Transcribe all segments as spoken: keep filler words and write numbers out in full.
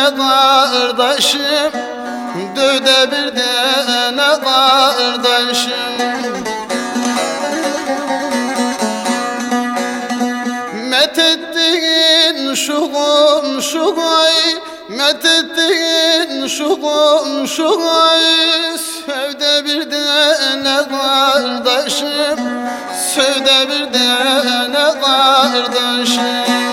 dene kardeşim, döv de bir dene kardeşim. Methettin şu komşuy, methettin şu komşuy, söv de bir dene kardeşim, söv de bir dene kardeşim.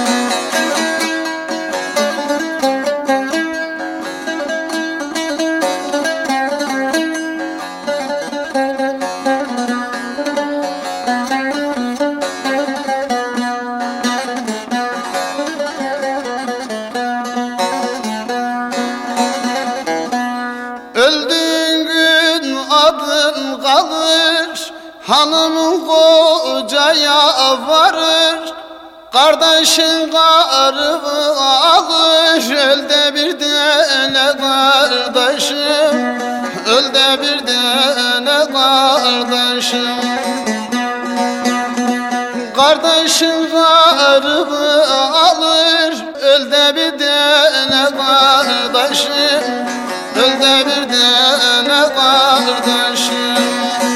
Öldüğün gün adın kalır, hanımın kocaya varır, kardeşin karımı alır. Öl de bir dene kardeşim, öl de bir dene kardeşim. Kardeşin karımı alır, öl de bir dene kardeşim, öl de bir dene kardeşim.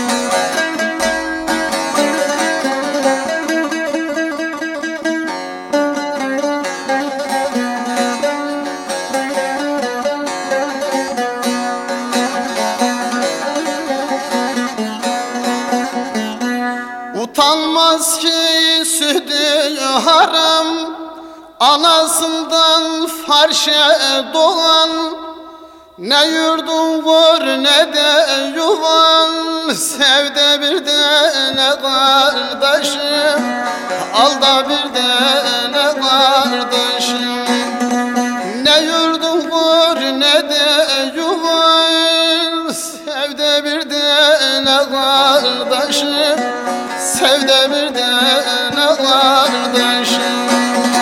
Utanmaz ki sütü haram, anasından farşe doğan, ne yurdun var ne de yuvan. Sev de bir dene kardeşim, al da bir dene kardeşim. Ne yurdun var ne de yuvan, sev de bir dene kardeşim, sev de bir dene kardeşim.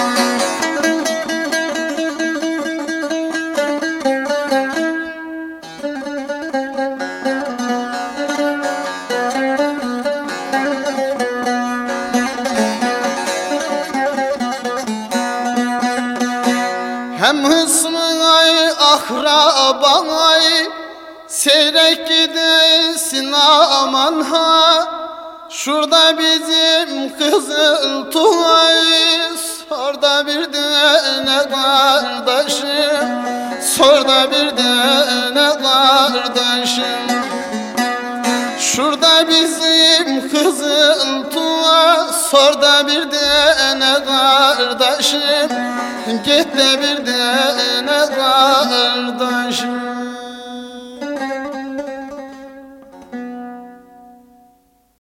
Hem hısmay akrabay, seyrek gidesin aman ha. Şurada bizim Kızıl Tuğay, sor da bir dene kardeşim, sor da bir dene kardeşim. Şurada bizim Kızıl Tuğay, sor da bir dene kardeşim, git de bir dene kardeşim.